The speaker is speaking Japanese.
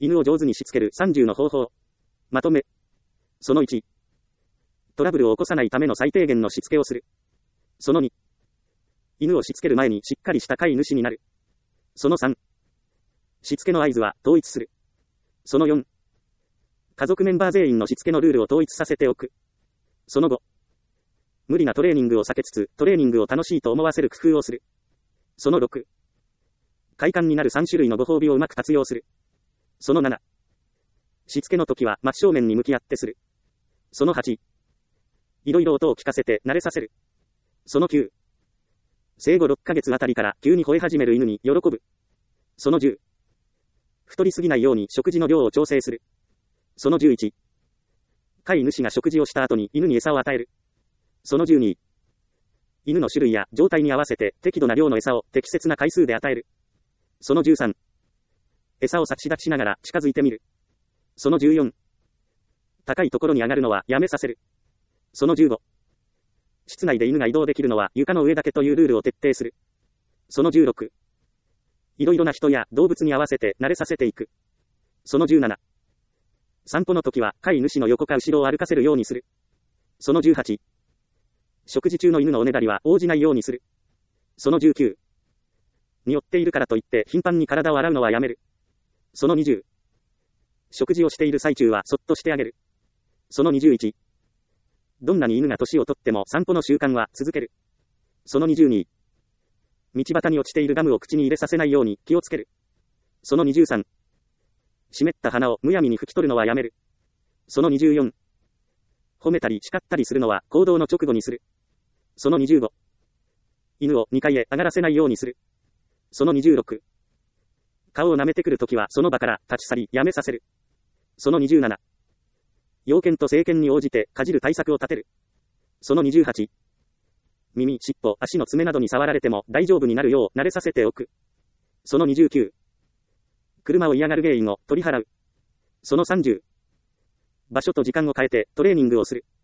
犬を上手にしつける30の方法。まとめ。その1。トラブルを起こさないための最低限のしつけをする。その2。犬をしつける前にしっかりした飼い主になる。その3。しつけの合図は統一する。その4。家族メンバー全員のしつけのルールを統一させておく。その5。無理なトレーニングを避けつつ、トレーニングを楽しいと思わせる工夫をする。その6。快感になる3種類のご褒美をうまく活用する。その7。しつけの時は真正面に向き合ってする。その8。いろいろ音を聞かせて慣れさせる。その9。生後6ヶ月あたりから急に吠え始める犬に喜ぶ。その10。太りすぎないように食事の量を調整する。その11。飼い主が食事をした後に犬に餌を与える。その12。犬の種類や状態に合わせて適度な量の餌を適切な回数で与える。その13。餌を差し出しながら近づいてみる。その14。高いところに上がるのはやめさせる。その15。室内で犬が移動できるのは床の上だけというルールを徹底する。その16。いろいろな人や動物に合わせて慣れさせていく。その17。散歩の時は飼い主の横か後ろを歩かせるようにする。その18。食事中の犬のおねだりは応じないようにする。その19。匂っているからといって頻繁に体を洗うのはやめる。その20。食事をしている最中はそっとしてあげる。その21。どんなに犬が年をとっても散歩の習慣は続ける。その22。道端に落ちているガムを口に入れさせないように気をつける。その23。湿った鼻をむやみに拭き取るのはやめる。その24。褒めたり叱ったりするのは行動の直後にする。その25。犬を2階へ上がらせないようにする。その26。顔を舐めてくるときはその場から立ち去りやめさせる。その27。要件と政権に応じてかじる対策を立てる。その28。耳、尻尾、足の爪などに触られても大丈夫になるよう慣れさせておく。その29。車を嫌がる原因を取り払う。その30。場所と時間を変えてトレーニングをする。